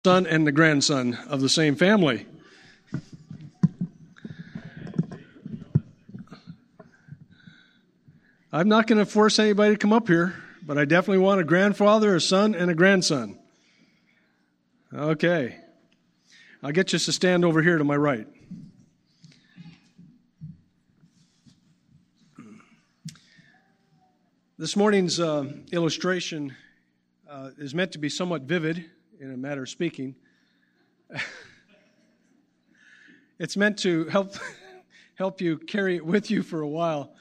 Son and the grandson of the same family. I'm not going to force anybody to come up here, but I definitely want a grandfather, a son, and a grandson. Okay. I'll get you to stand over here to my right. This morning's illustration is meant to be somewhat vivid in a matter of speaking. It's meant to help you carry it with you for a while.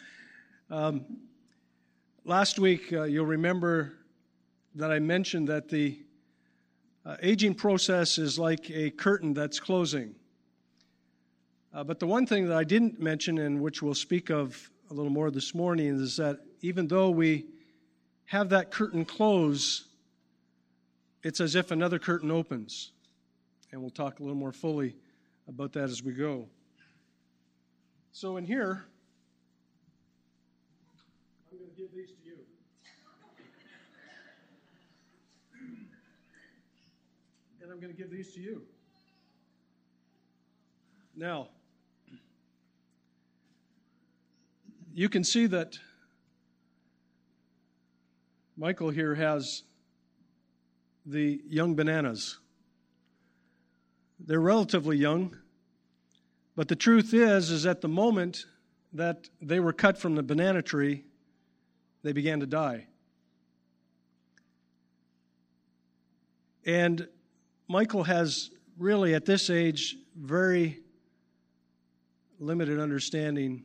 Last week, you'll remember that I mentioned that the aging process is like a curtain that's closing. But the one thing that I didn't mention, and which we'll speak of a little more this morning, is that even though we have that curtain close, it's as if another curtain opens. And we'll talk a little more fully about that as we go. So in here, I'm going to give these to you. And I'm going to give these to you. Now, you can see that Michael here has the young bananas. They're relatively young, but the truth is at the moment that they were cut from the banana tree, they began to die. And Michael has really, at this age, very limited understanding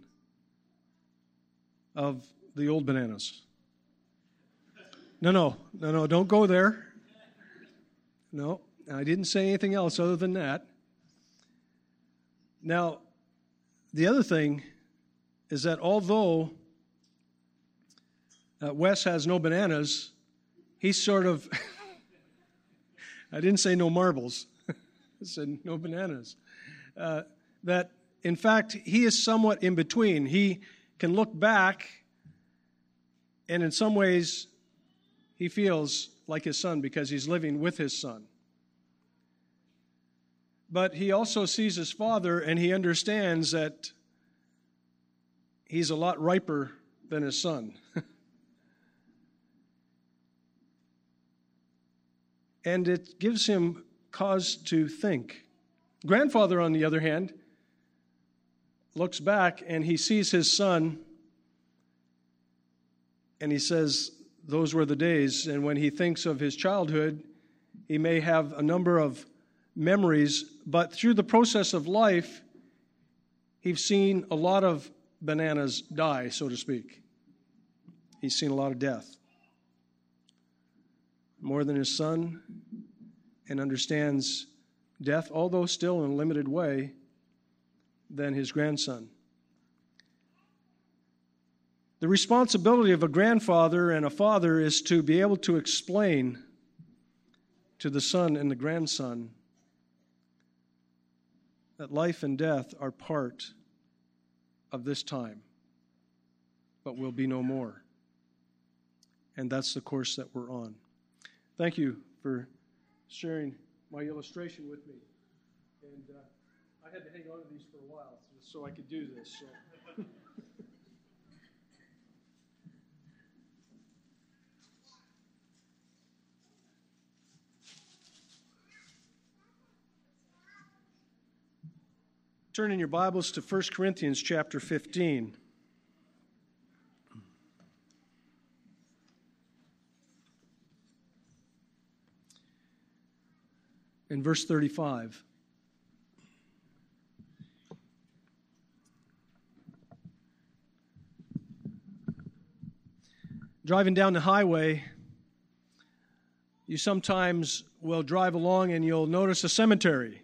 of the old bananas. No, don't go there. No, I didn't say anything else other than that. Now, the other thing is that although Wes has no bananas, he's sort of, I didn't say no marbles, I said no bananas. That, in fact, he is somewhat in between. He can look back, and in some ways, he feels like his son because he's living with his son. But he also sees his father, and he understands that he's a lot riper than his son. And it gives him cause to think. Grandfather, on the other hand, looks back and he sees his son, and he says, those were the days. And when he thinks of his childhood, he may have a number of memories, but through the process of life, he's seen a lot of bananas die, so to speak. He's seen a lot of death. More than his son, and understands death, although still in a limited way, than his grandson. The responsibility of a grandfather and a father is to be able to explain to the son and the grandson that life and death are part of this time, but will be no more. And that's the course that we're on. Thank you for sharing my illustration with me. And I had to hang on to these for a while so I could do this. So. Turn in your Bibles to 1 Corinthians chapter 15. In verse 35. Driving down the highway, you sometimes will drive along and you'll notice a cemetery.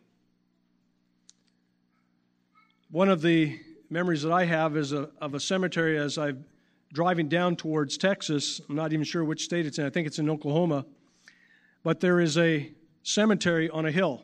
One of the memories that I have is of a cemetery as I'm driving down towards Texas. I'm not even sure which state it's in. I think it's in Oklahoma. But there is a cemetery on a hill.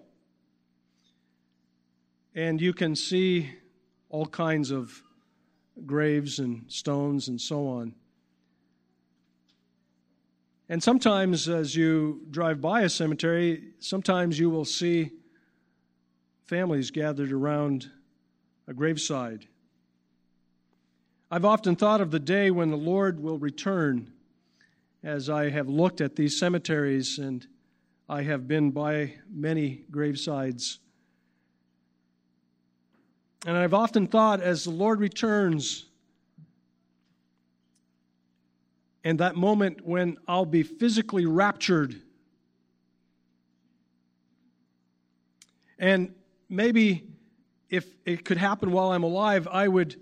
And you can see all kinds of graves and stones and so on. And sometimes as you drive by a cemetery, sometimes you will see families gathered around a graveside. I've often thought of the day when the Lord will return as I have looked at these cemeteries, and I have been by many gravesides. And I've often thought, as the Lord returns, and that moment when I'll be physically raptured, and maybe if it could happen while I'm alive, I would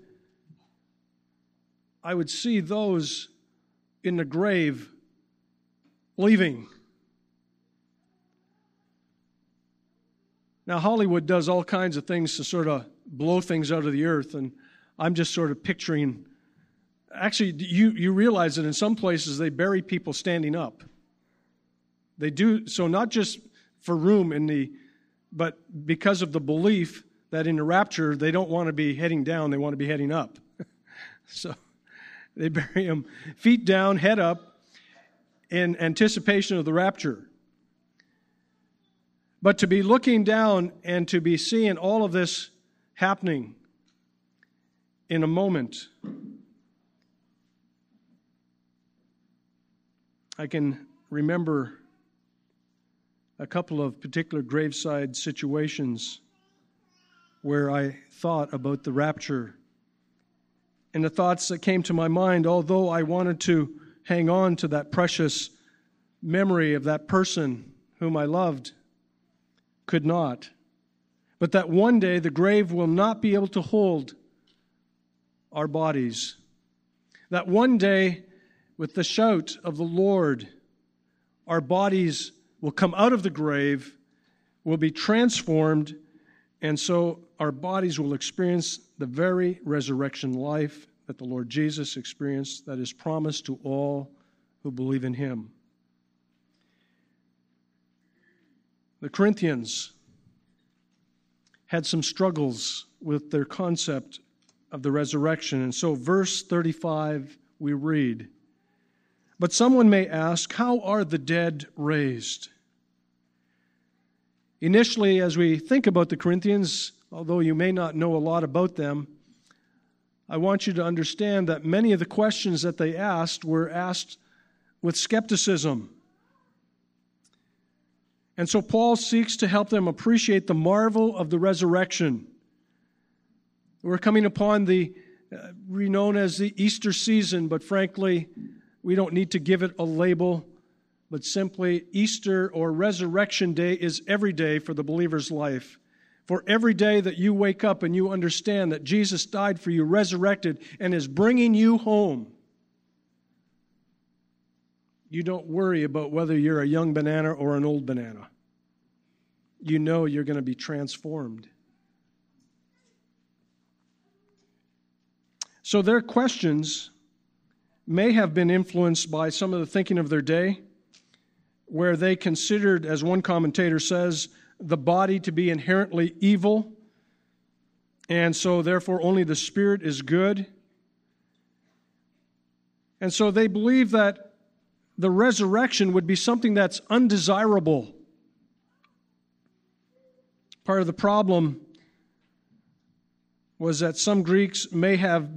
see those in the grave leaving. Now, Hollywood does all kinds of things to sort of blow things out of the earth, and I'm just sort of picturing. Actually, you realize that in some places they bury people standing up. They do so not just for room but because of the belief that in the rapture they don't want to be heading down, they want to be heading up. So they bury them feet down, head up, in anticipation of the rapture. But to be looking down and to be seeing all of this happening in a moment, I can remember a couple of particular graveside situations where I thought about the rapture. And the thoughts that came to my mind, although I wanted to hang on to that precious memory of that person whom I loved, could not. But that one day the grave will not be able to hold our bodies. That one day, with the shout of the Lord, our bodies will come out of the grave, will be transformed, and so our bodies will experience the very resurrection life that the Lord Jesus experienced, that is promised to all who believe in Him. The Corinthians had some struggles with their concept of the resurrection, and so verse 35 we read, "But someone may ask, how are the dead raised?" Initially, as we think about the Corinthians, although you may not know a lot about them, I want you to understand that many of the questions that they asked were asked with skepticism. And so Paul seeks to help them appreciate the marvel of the resurrection. We're coming upon the renowned as the Easter season, but frankly, we don't need to give it a label, but simply Easter or Resurrection Day is every day for the believer's life. For every day that you wake up and you understand that Jesus died for you, resurrected, and is bringing you home, you don't worry about whether you're a young banana or an old banana. You know you're going to be transformed. So their questions may have been influenced by some of the thinking of their day, where they considered, as one commentator says, the body to be inherently evil, and so therefore only the spirit is good. And so they believe that the resurrection would be something that's undesirable. Part of the problem was that some of the Greeks may have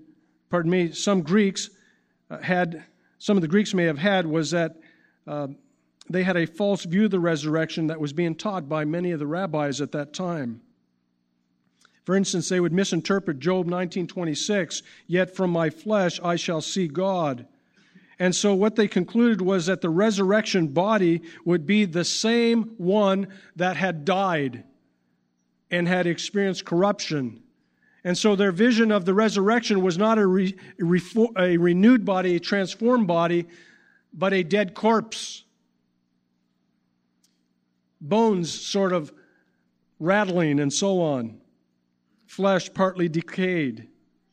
had was that they had a false view of the resurrection that was being taught by many of the rabbis at that time. For instance, they would misinterpret Job 19:26, "Yet from my flesh I shall see God." And so what they concluded was that the resurrection body would be the same one that had died and had experienced corruption. And so their vision of the resurrection was not a renewed body, a transformed body, but a dead corpse. Bones sort of rattling and so on. Flesh partly decayed.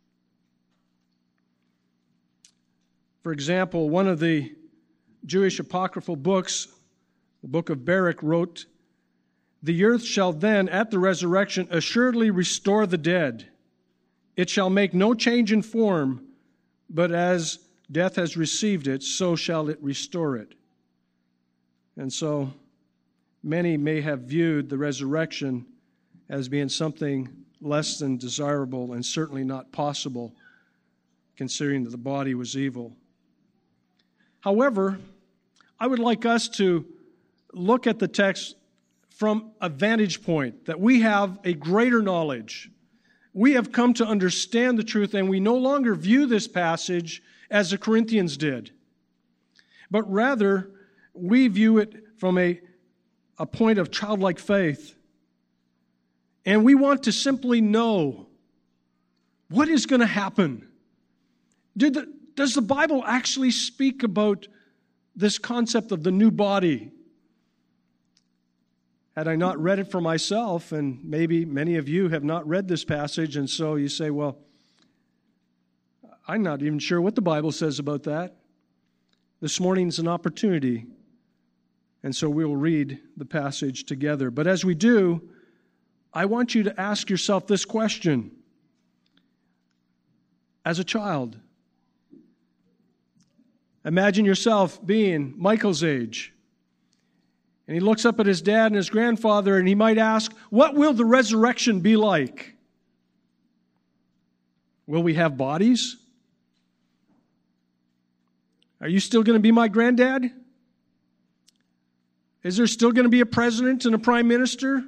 For example, one of the Jewish apocryphal books, the book of Baruch, wrote, "The earth shall then, at the resurrection, assuredly restore the dead. It shall make no change in form, but as death has received it, so shall it restore it. And so many may have viewed the resurrection as being something less than desirable and certainly not possible, considering that the body was evil. However, I would like us to look at the text from a vantage point, that we have a greater knowledge. We have come to understand the truth, and we no longer view this passage as the Corinthians did, but rather we view it from a point of childlike faith. And we want to simply know what is going to happen. Does the Bible actually speak about this concept of the new body? Had I not read it for myself, and maybe many of you have not read this passage, and so you say, well, I'm not even sure what the Bible says about that. This morning's an opportunity, and so we'll read the passage together. But as we do, I want you to ask yourself this question. As a child, imagine yourself being Michael's age. And he looks up at his dad and his grandfather, and he might ask, what will the resurrection be like? Will we have bodies? Are you still going to be my granddad? Is there still going to be a president and a prime minister?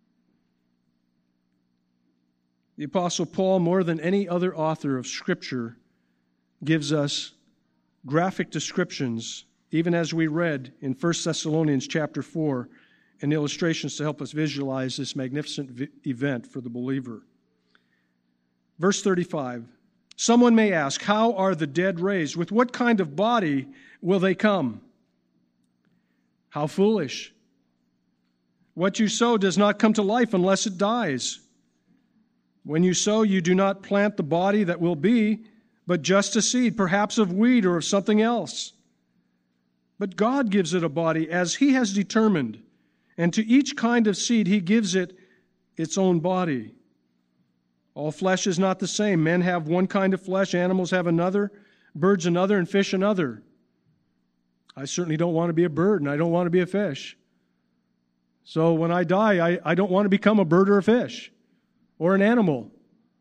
The Apostle Paul, more than any other author of Scripture, gives us graphic descriptions, even as we read in 1 Thessalonians chapter 4, and illustrations to help us visualize this magnificent event for the believer. Verse 35, someone may ask, how are the dead raised? With what kind of body will they come? How foolish. What you sow does not come to life unless it dies. When you sow, you do not plant the body that will be, but just a seed, perhaps of wheat or of something else. But God gives it a body as He has determined, and to each kind of seed He gives it its own body. All flesh is not the same. Men have one kind of flesh, animals have another, birds another, and fish another. I certainly don't want to be a bird, and I don't want to be a fish. So when I die, I don't want to become a bird or a fish or an animal.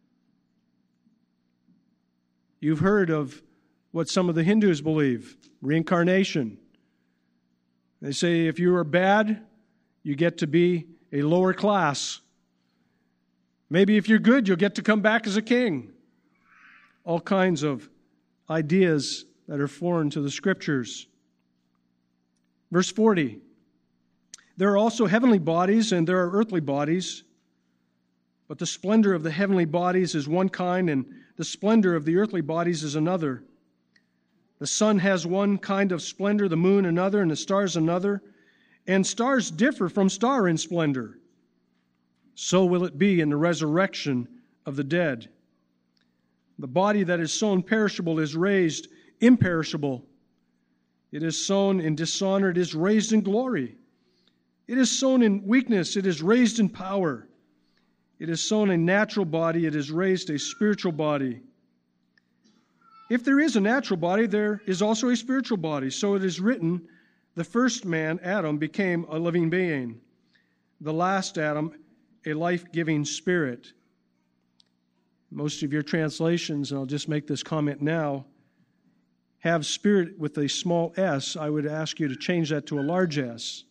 You've heard of what some of the Hindus believe, reincarnation. They say if you are bad, you get to be a lower class. Maybe if you're good, you'll get to come back as a king. All kinds of ideas that are foreign to the Scriptures. Verse 40, there are also heavenly bodies and there are earthly bodies, but the splendor of the heavenly bodies is one kind and the splendor of the earthly bodies is another. The sun has one kind of splendor, the moon another, and the stars another. And stars differ from star in splendor. So will it be in the resurrection of the dead. The body that is sown perishable is raised imperishable. It is sown in dishonor, it is raised in glory. It is sown in weakness, it is raised in power. It is sown a natural body, it is raised a spiritual body. If there is a natural body, there is also a spiritual body. So it is written, the first man, Adam, became a living being. The last Adam, a life-giving spirit. Most of your translations, and I'll just make this comment now, have spirit with a small s. I would ask you to change that to a large S.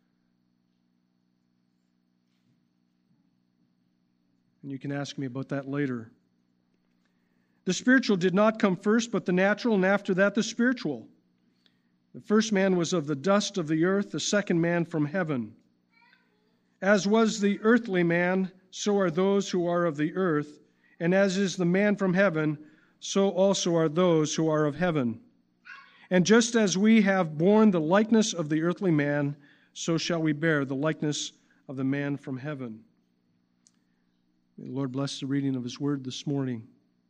And you can ask me about that later. The spiritual did not come first, but the natural, and after that the spiritual. The first man was of the dust of the earth, the second man from heaven. As was the earthly man, so are those who are of the earth, and as is the man from heaven, so also are those who are of heaven. And just as we have borne the likeness of the earthly man, so shall we bear the likeness of the man from heaven. May the Lord bless the reading of His word this morning.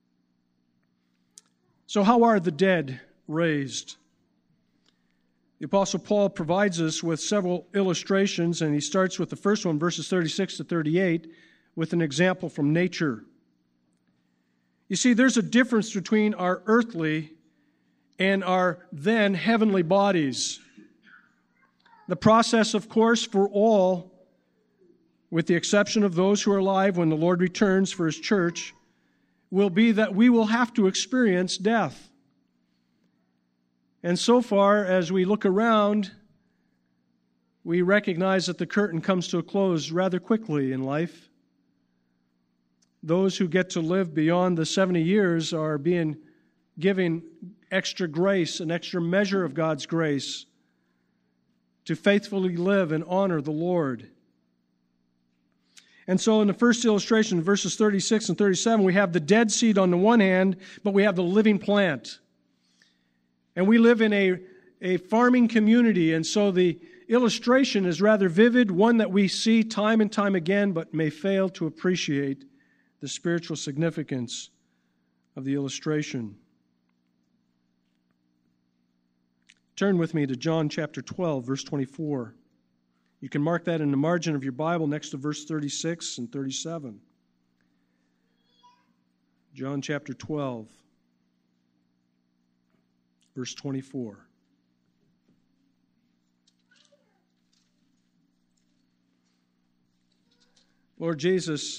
So how are the dead raised? The Apostle Paul provides us with several illustrations, and he starts with the first one, verses 36 to 38, with an example from nature. You see, there's a difference between our earthly and our then heavenly bodies. The process, of course, for all, with the exception of those who are alive when the Lord returns for His church, will be that we will have to experience death. And so far as we look around, we recognize that the curtain comes to a close rather quickly in life. Those who get to live beyond the 70 years are being given extra grace, an extra measure of God's grace to faithfully live and honor the Lord. And so in the first illustration, verses 36 and 37, we have the dead seed on the one hand, but we have the living plant. And we live in a farming community, and so the illustration is rather vivid, one that we see time and time again, but may fail to appreciate the spiritual significance of the illustration. Turn with me to John chapter 12, verse 24. You can mark that in the margin of your Bible next to verse 36 and 37. John chapter 12, verse 24. Lord Jesus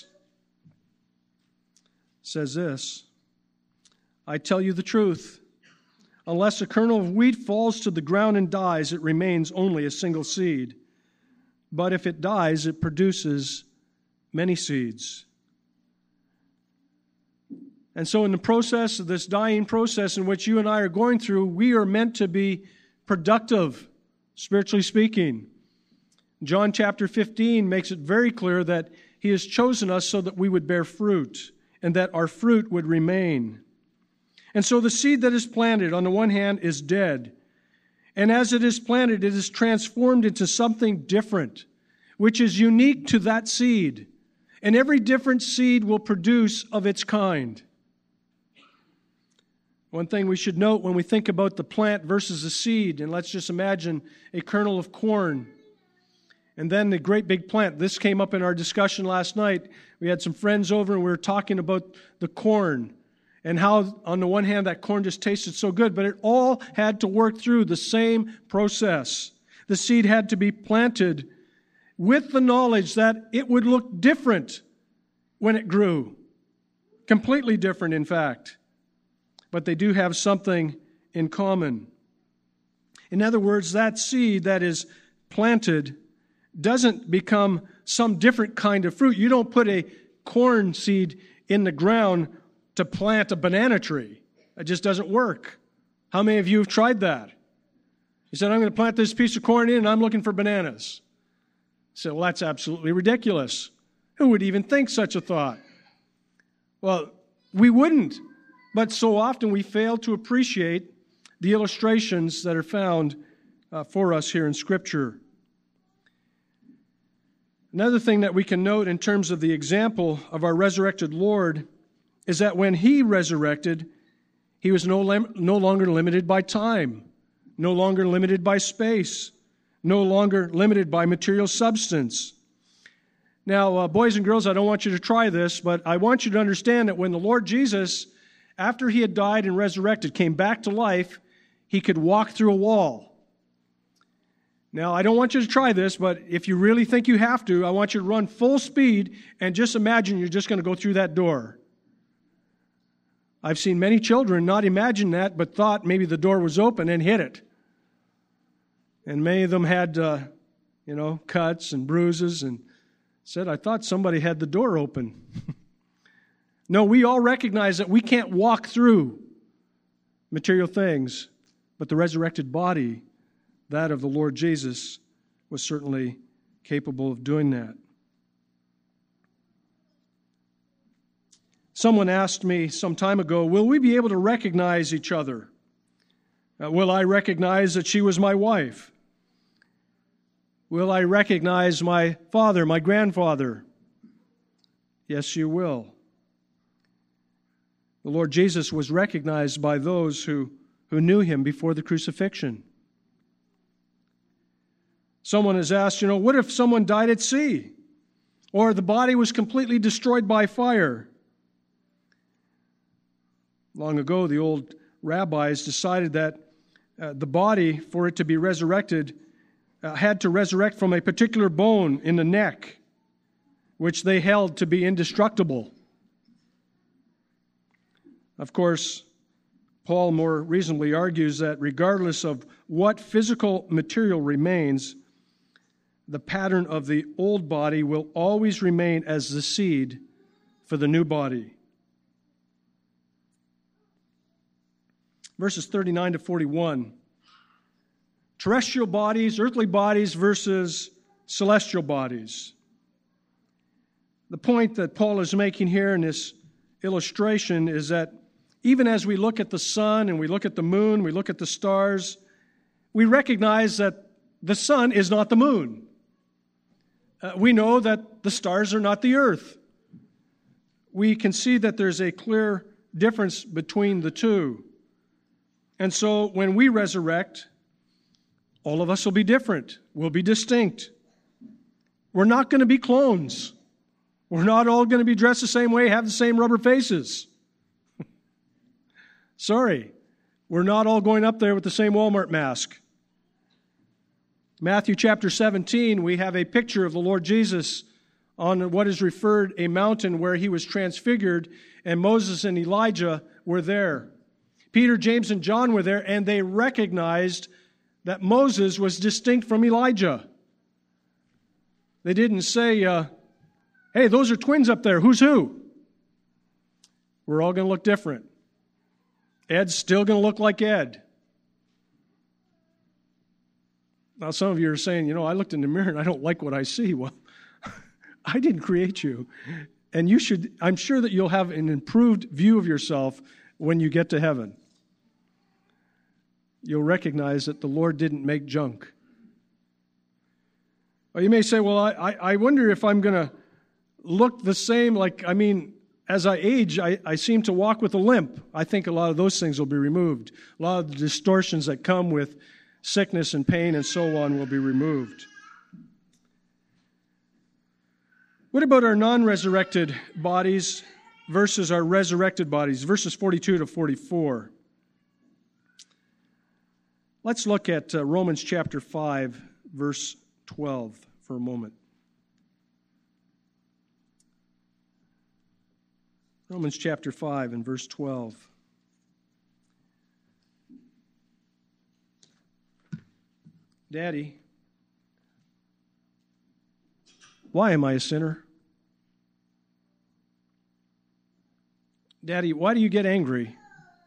says this, I tell you the truth, unless a kernel of wheat falls to the ground and dies, it remains only a single seed. But if it dies, it produces many seeds. And so in the process of this dying process in which you and I are going through, we are meant to be productive, spiritually speaking. John chapter 15 makes it very clear that He has chosen us so that we would bear fruit and that our fruit would remain. And so the seed that is planted, on the one hand, is dead. And as it is planted, it is transformed into something different, which is unique to that seed. And every different seed will produce of its kind. One thing we should note when we think about the plant versus the seed, and let's just imagine a kernel of corn, and then the great big plant. This came up in our discussion last night. We had some friends over and we were talking about the corn and how, on the one hand, that corn just tasted so good, but it all had to work through the same process. The seed had to be planted with the knowledge that it would look different when it grew. Completely different, in fact. But they do have something in common. In other words, that seed that is planted doesn't become some different kind of fruit. You don't put a corn seed in the ground to plant a banana tree. It just doesn't work. How many of you have tried that? You said, I'm going to plant this piece of corn in and I'm looking for bananas. So, well, that's absolutely ridiculous. Who would even think such a thought? Well, we wouldn't. But so often we fail to appreciate the illustrations that are found for us here in Scripture. Another thing that we can note in terms of the example of our resurrected Lord is that when He resurrected, He was no longer limited by time, no longer limited by space, no longer limited by material substance. Now, boys and girls, I don't want you to try this, but I want you to understand that when the Lord Jesus, after He had died and resurrected, came back to life, He could walk through a wall. Now, I don't want you to try this, but if you really think you have to, I want you to run full speed and just imagine you're just going to go through that door. I've seen many children not imagine that, but thought maybe the door was open and hit it. And many of them had, cuts and bruises and said, I thought somebody had the door open. No, we all recognize that we can't walk through material things, but the resurrected body, that of the Lord Jesus, was certainly capable of doing that. Someone asked me some time ago, will we be able to recognize each other? Will I recognize that she was my wife? Will I recognize my father, my grandfather? Yes, you will. The Lord Jesus was recognized by those who knew Him before the crucifixion. Someone has asked, what if someone died at sea? Or the body was completely destroyed by fire? Long ago, the old rabbis decided that the body, for it to be resurrected, had to resurrect from a particular bone in the neck, which they held to be indestructible. Of course, Paul more reasonably argues that regardless of what physical material remains, the pattern of the old body will always remain as the seed for the new body. Verses 39 to 41. Terrestrial bodies, earthly bodies versus celestial bodies. The point that Paul is making here in this illustration is that even as we look at the sun and we look at the moon, we look at the stars, we recognize that the sun is not the moon. We know that the stars are not the earth. We can see that there's a clear difference between the two. And so when we resurrect, all of us will be different. We'll be distinct. We're not going to be clones. We're not all going to be dressed the same way, have the same rubber faces. Sorry, we're not all going up there with the same Walmart mask. Matthew chapter 17, we have a picture of the Lord Jesus on what is referred a mountain where he was transfigured, and Moses and Elijah were there. Peter, James, and John were there, and they recognized that Moses was distinct from Elijah. They didn't say, hey, those are twins up there. Who's who? We're all going to look different. Ed's still going to look like Ed. Now, some of you are saying, I looked in the mirror and I don't like what I see. Well, I didn't create you. And I'm sure that you'll have an improved view of yourself when you get to heaven. You'll recognize that the Lord didn't make junk. Or you may say, well, I wonder if I'm going to look the same. As I age, I seem to walk with a limp. I think a lot of those things will be removed. A lot of the distortions that come with sickness and pain and so on will be removed. What about our non-resurrected bodies versus our resurrected bodies? Verses 42 to 44. Let's look at Romans chapter 5, verse 12 for a moment. Romans chapter 5 and verse 12. Daddy, why am I a sinner? Daddy, why do you get angry?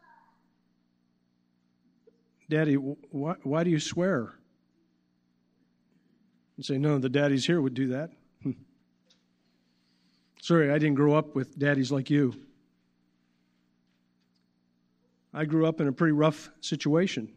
Daddy, why do you swear? You say, no, the daddies here would do that. Sorry, I didn't grow up with daddies like you. I grew up in a pretty rough situation.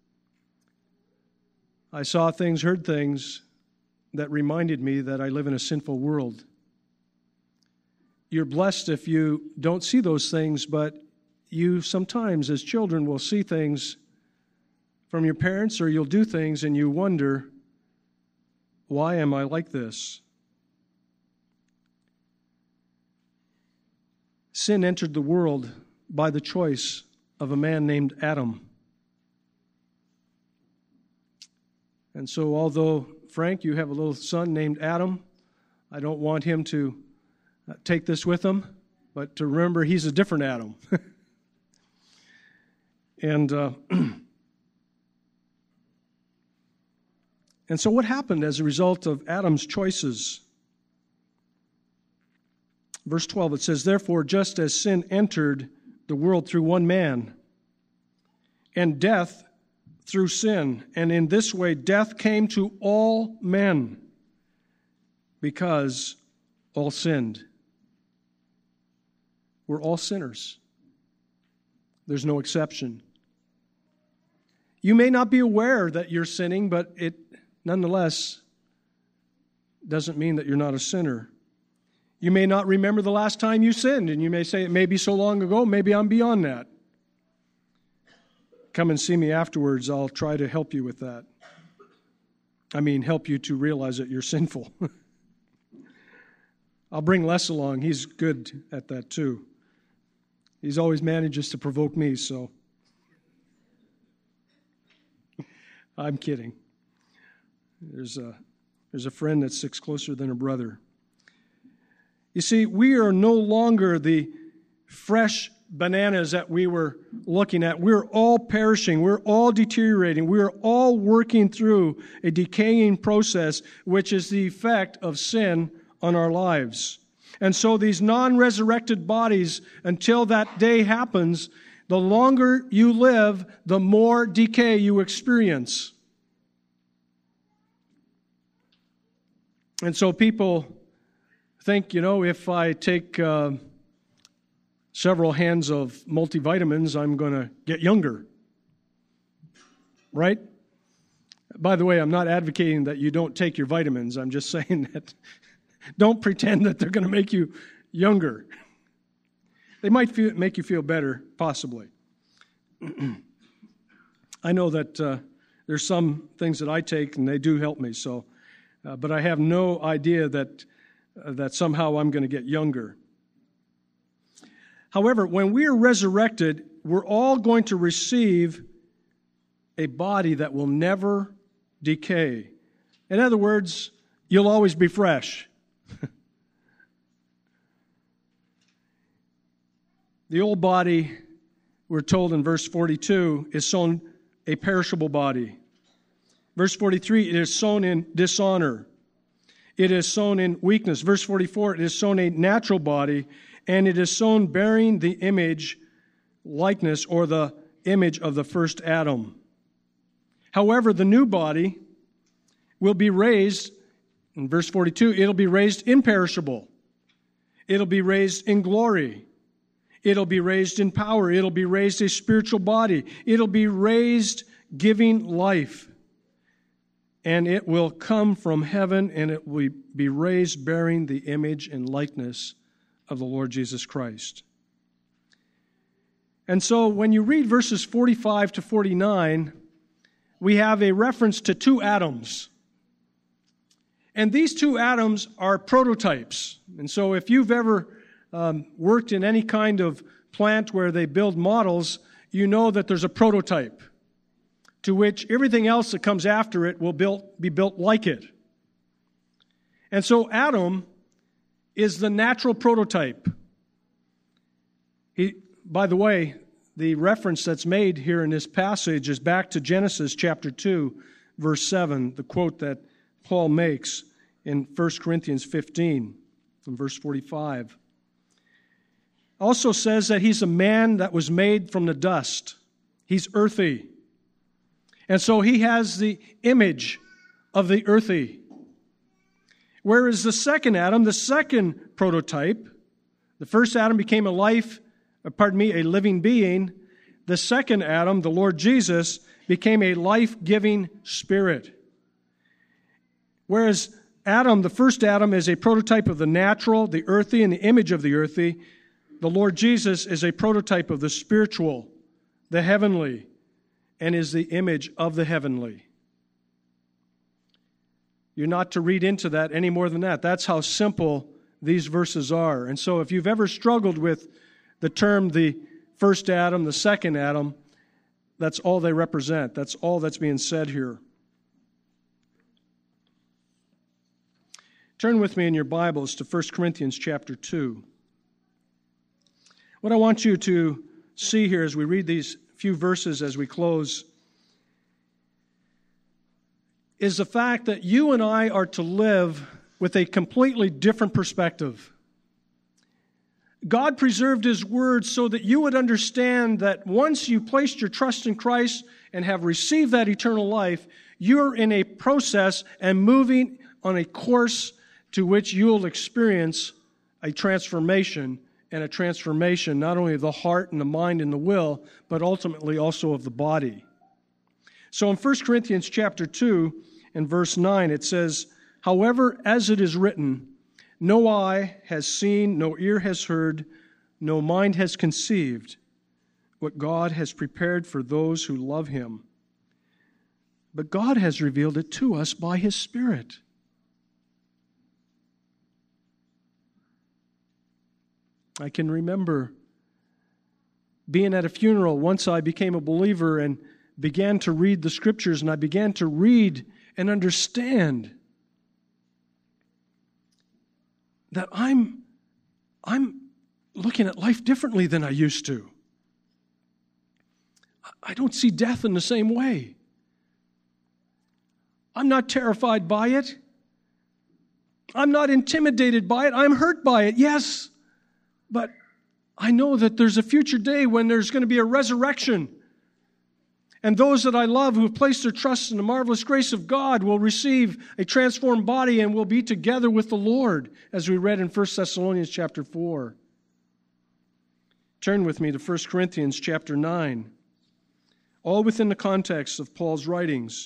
I saw things, heard things that reminded me that I live in a sinful world. You're blessed if you don't see those things, but you sometimes, as children, will see things from your parents, or you'll do things and you wonder, why am I like this? Sin entered the world by the choice of a man named Adam. And so although, Frank, you have a little son named Adam, I don't want him to take this with him, but to remember he's a different Adam. And so what happened as a result of Adam's choices? Verse 12, it says, therefore, just as sin entered the world through one man, and death through sin, and in this way death came to all men, because all sinned. We're all sinners. There's no exception. You may not be aware that you're sinning, but it nonetheless doesn't mean that you're not a sinner. You may not remember the last time you sinned, and you may say, it may be so long ago, maybe I'm beyond that. Come and see me afterwards. I'll try to help you with that. Help you to realize that you're sinful. I'll bring Les along. He's good at that too. He's always manages to provoke me, so I'm kidding. There's a friend that sticks closer than a brother. You see, we are no longer the fresh bananas that we were looking at. We're all perishing. We're all deteriorating. We're all working through a decaying process, which is the effect of sin on our lives. And so these non-resurrected bodies, until that day happens, the longer you live, the more decay you experience. And so people think, if I take several hands of multivitamins, I'm going to get younger. Right? By the way, I'm not advocating that you don't take your vitamins. I'm just saying that don't pretend that they're going to make you younger. They might make you feel better, possibly. I know that there's some things that I take, and they do help me. So, but I have no idea that somehow I'm going to get younger. However, when we are resurrected, we're all going to receive a body that will never decay. In other words, you'll always be fresh. The old body, we're told in verse 42, is sown a perishable body. Verse 43, it is sown in dishonor. It is sown in weakness. Verse 44, it is sown a natural body, and it is sown bearing the image, likeness, or the image of the first Adam. However, the new body will be raised, in verse 42, it'll be raised imperishable. It'll be raised in glory. It'll be raised in power. It'll be raised a spiritual body. It'll be raised giving life. And it will come from heaven, and it will be raised bearing the image and likeness of the Lord Jesus Christ. And so when you read verses 45 to 49, we have a reference to two Adams. And these two Adams are prototypes. And so if you've ever worked in any kind of plant where they build models, you know that there's a prototype to which everything else that comes after it will be built like it. And so Adam is the natural prototype. By the way, the reference that's made here in this passage is back to Genesis chapter 2, verse 7, the quote that Paul makes in 1 Corinthians 15, from verse 45. Also says that he's a man that was made from the dust. He's earthy. And so he has the image of the earthy. Whereas the second Adam, the second prototype, the first Adam became a living being. The second Adam, the Lord Jesus, became a life-giving spirit. Whereas Adam, the first Adam, is a prototype of the natural, the earthy, and the image of the earthy, the Lord Jesus is a prototype of the spiritual, the heavenly, and is the image of the heavenly. You're not to read into that any more than that. That's how simple these verses are. And so if you've ever struggled with the term the first Adam, the second Adam, that's all they represent. That's all that's being said here. Turn with me in your Bibles to 1 Corinthians chapter 2. What I want you to see here as we read these few verses as we close is the fact that you and I are to live with a completely different perspective. God preserved His Word so that you would understand that once you placed your trust in Christ and have received that eternal life, you're in a process and moving on a course to which you'll experience a transformation, and a transformation not only of the heart and the mind and the will, but ultimately also of the body. So in 1 Corinthians chapter 2 and verse 9, it says, "However, as it is written, no eye has seen, no ear has heard, no mind has conceived what God has prepared for those who love Him. But God has revealed it to us by His Spirit." I can remember being at a funeral once I became a believer, and began to read the Scriptures and I began to read and understand that I'm looking at life differently than I used to. I don't see death in the same way. I'm not terrified by it. I'm not intimidated by it. I'm hurt by it, yes. But I know that there's a future day when there's going to be a resurrection. And those that I love who have placed their trust in the marvelous grace of God will receive a transformed body and will be together with the Lord, as we read in 1 Thessalonians chapter 4. Turn with me to 1 Corinthians chapter 9, all within the context of Paul's writings.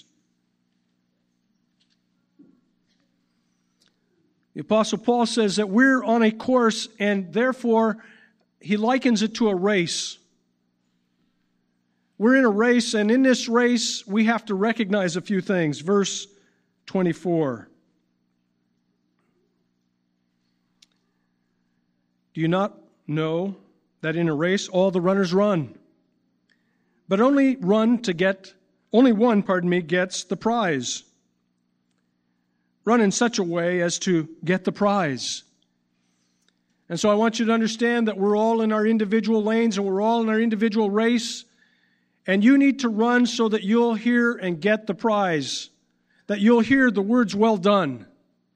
The Apostle Paul says that we're on a course, and therefore he likens it to a race. We're in a race, and in this race we have to recognize a few things. Verse 24. Do you not know that in a race all the runners run, but only one gets the prize? Run in such a way as to get the prize. And so I want you to understand that we're all in our individual lanes and we're all in our individual race. And you need to run so that you'll hear and get the prize, that you'll hear the words, "Well done."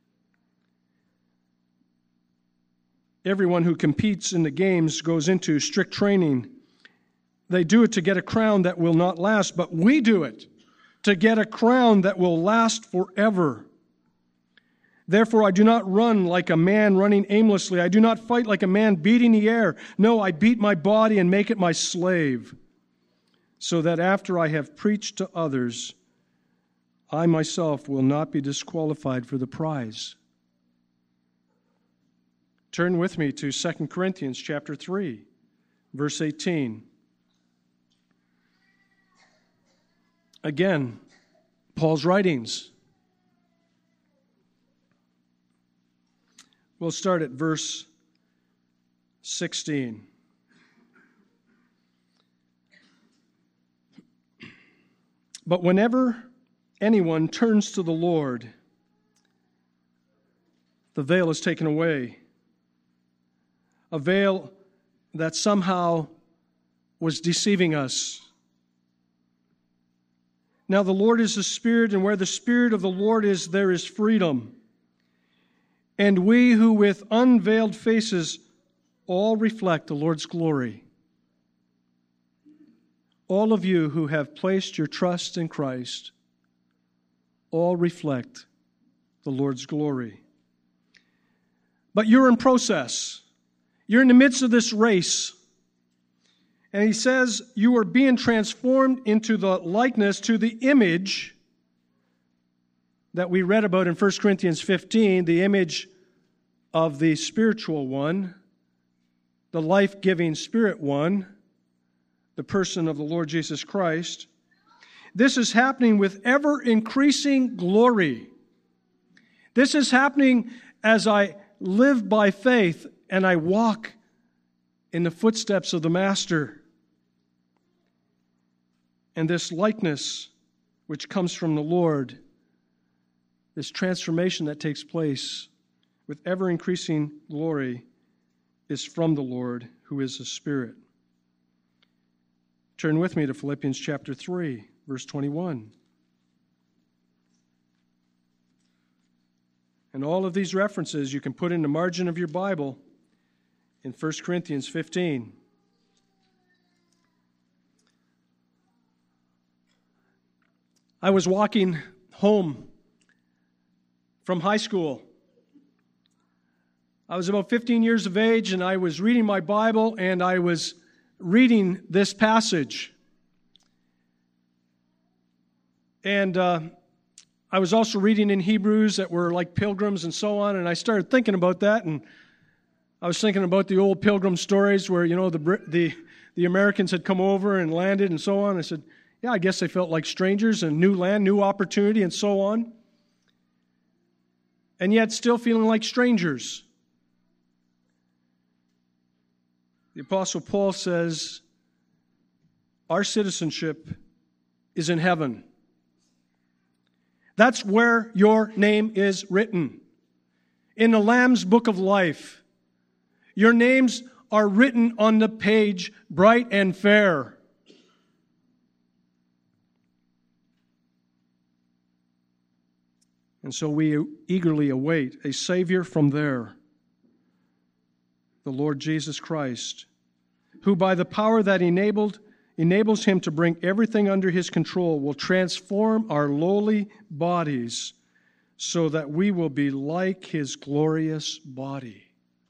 Everyone who competes in the games goes into strict training. They do it to get a crown that will not last, but we do it to get a crown that will last forever. Therefore, I do not run like a man running aimlessly. I do not fight like a man beating the air. No, I beat my body and make it my slave, so that after I have preached to others, I myself will not be disqualified for the prize. Turn with me to 2 Corinthians chapter 3, verse 18. Again, Paul's writings. We'll start at verse 16. But whenever anyone turns to the Lord, the veil is taken away. A veil that somehow was deceiving us. Now the Lord is the Spirit, and where the Spirit of the Lord is, there is freedom. And we who with unveiled faces all reflect the Lord's glory. All of you who have placed your trust in Christ, all reflect the Lord's glory. But you're in process. You're in the midst of this race. And he says you are being transformed into the likeness, to the image that we read about in 1 Corinthians 15, the image of the spiritual one, the life-giving Spirit one, the person of the Lord Jesus Christ. This is happening with ever-increasing glory. This is happening as I live by faith and I walk in the footsteps of the Master. And this likeness which comes from the Lord, this transformation that takes place with ever-increasing glory, is from the Lord, who is the Spirit. Turn with me to Philippians chapter 3, verse 21. And all of these references you can put in the margin of your Bible in 1 Corinthians 15. I was walking home from high school. I was about 15 years of age, and I was reading my Bible, and I was reading this passage. And I was also reading in Hebrews that were like pilgrims and so on, and I started thinking about that, and I was thinking about the old pilgrim stories where, you know, the Americans had come over and landed and so on. I said, yeah, I guess they felt like strangers and new land, new opportunity, and so on. And yet still feeling like strangers. The Apostle Paul says, our citizenship is in heaven. That's where your name is written. In the Lamb's Book of Life. Your names are written on the page, bright and fair. And so we eagerly await a Savior from there, the Lord Jesus Christ, who by the power that enables him to bring everything under his control will transform our lowly bodies so that we will be like his glorious body.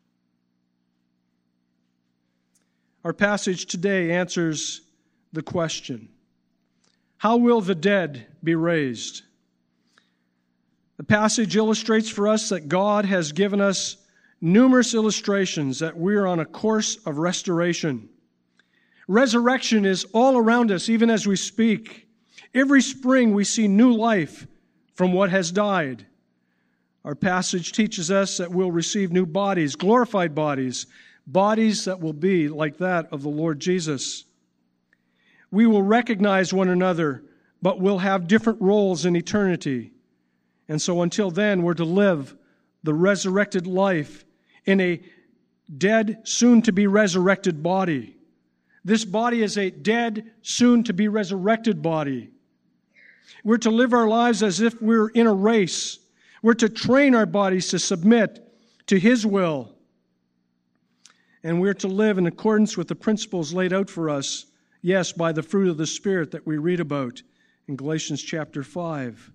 Our passage today answers the question, how will the dead be raised? The passage illustrates for us that God has given us numerous illustrations that we're on a course of restoration. Resurrection is all around us, even as we speak. Every spring we see new life from what has died. Our passage teaches us that we'll receive new bodies, glorified bodies, bodies that will be like that of the Lord Jesus. We will recognize one another, but we'll have different roles in eternity. And so until then, we're to live the resurrected life in a dead, soon-to-be resurrected body. This body is a dead, soon-to-be resurrected body. We're to live our lives as if we're in a race. We're to train our bodies to submit to His will. And we're to live in accordance with the principles laid out for us, yes, by the fruit of the Spirit that we read about in Galatians chapter 5.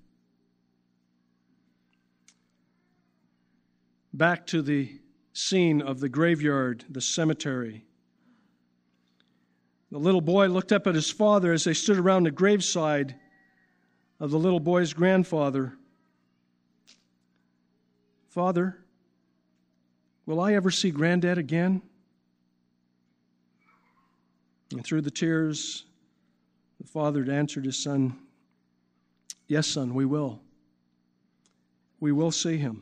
Back to the scene of the graveyard, the cemetery. The little boy looked up at his father as they stood around the graveside of the little boy's grandfather. Father, will I ever see Granddad again? And through the tears, the father answered his son, yes, son, we will. We will see him.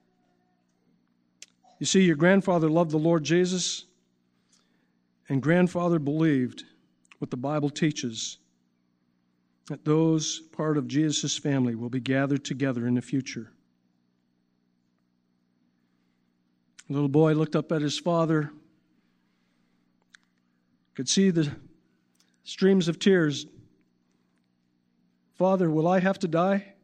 You see, your grandfather loved the Lord Jesus, and grandfather believed what the Bible teaches, that those part of Jesus' family will be gathered together in the future. The little boy looked up at his father, could see the streams of tears. Father, will I have to die?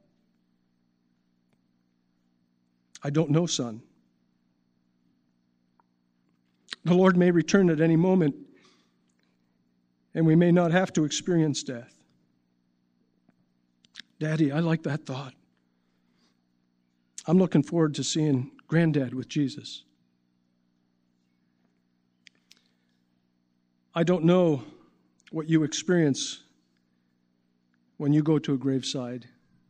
I don't know, son. The Lord may return at any moment, and we may not have to experience death. Daddy, I like that thought. I'm looking forward to seeing Granddad with Jesus. I don't know what you experience when you go to a graveside,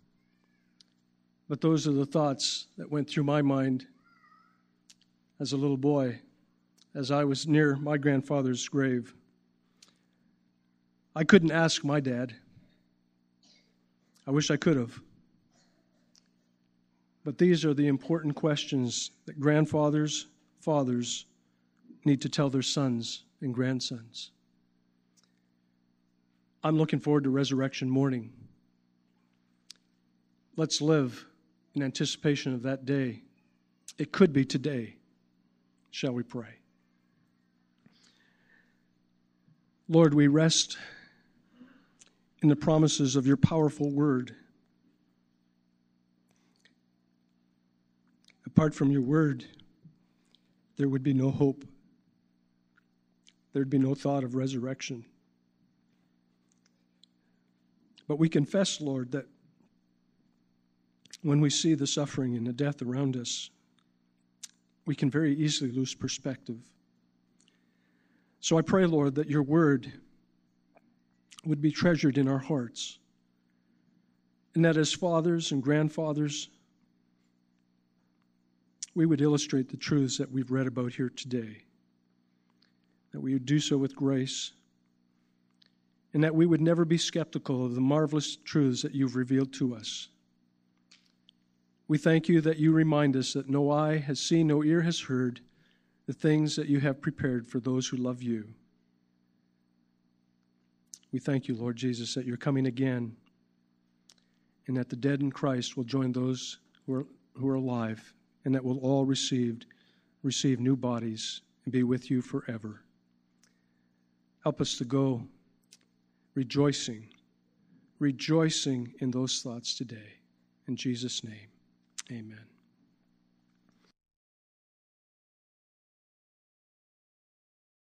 but those are the thoughts that went through my mind as a little boy, as I was near my grandfather's grave. I couldn't ask my dad. I wish I could have. But these are the important questions that grandfathers, fathers need to tell their sons and grandsons. I'm looking forward to resurrection morning. Let's live in anticipation of that day. It could be today. Shall we pray? Lord, we rest in the promises of your powerful word. Apart from your word, there would be no hope. There'd be no thought of resurrection. But we confess, Lord, that when we see the suffering and the death around us, we can very easily lose perspective. So I pray, Lord, that your word would be treasured in our hearts, and that as fathers and grandfathers, we would illustrate the truths that we've read about here today, that we would do so with grace, and that we would never be skeptical of the marvelous truths that you've revealed to us. We thank you that you remind us that no eye has seen, no ear has heard the things that you have prepared for those who love you. We thank you, Lord Jesus, that you're coming again and that the dead in Christ will join those who are alive, and that we'll all receive new bodies and be with you forever. Help us to go rejoicing in those thoughts today. In Jesus' name, amen.